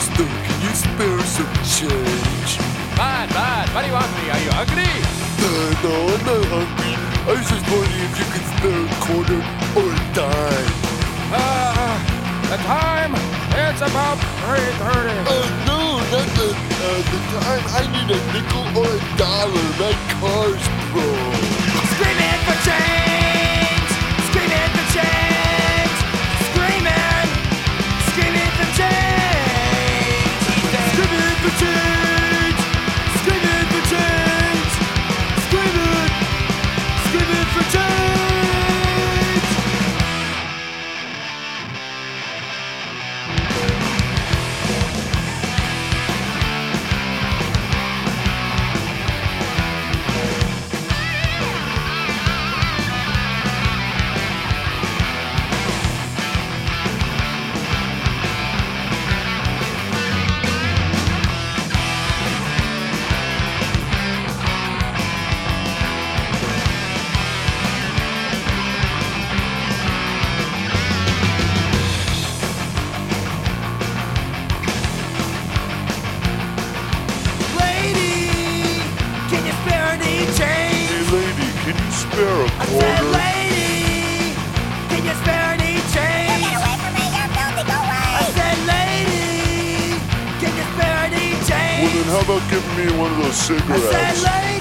Mister, can you spare some change? Bud, what do you want me? Are you hungry? No, I'm not hungry. I was just wondering if you could spare a quarter or a dime. The time, it's about 3:30. No, not the time. I need a nickel or a dollar. My car's broke. Screaming for change! Screaming for change! Screaming! Screaming for change! Screaming for change! Screaming for change! Screaming! Screaming for change! Can you spare a I said, quarter? lady, can you spare any change? Get away from me, you're filthy, go away! I said, lady, can you spare any change? Well, then how about giving me one of those I cigarettes? said, lady.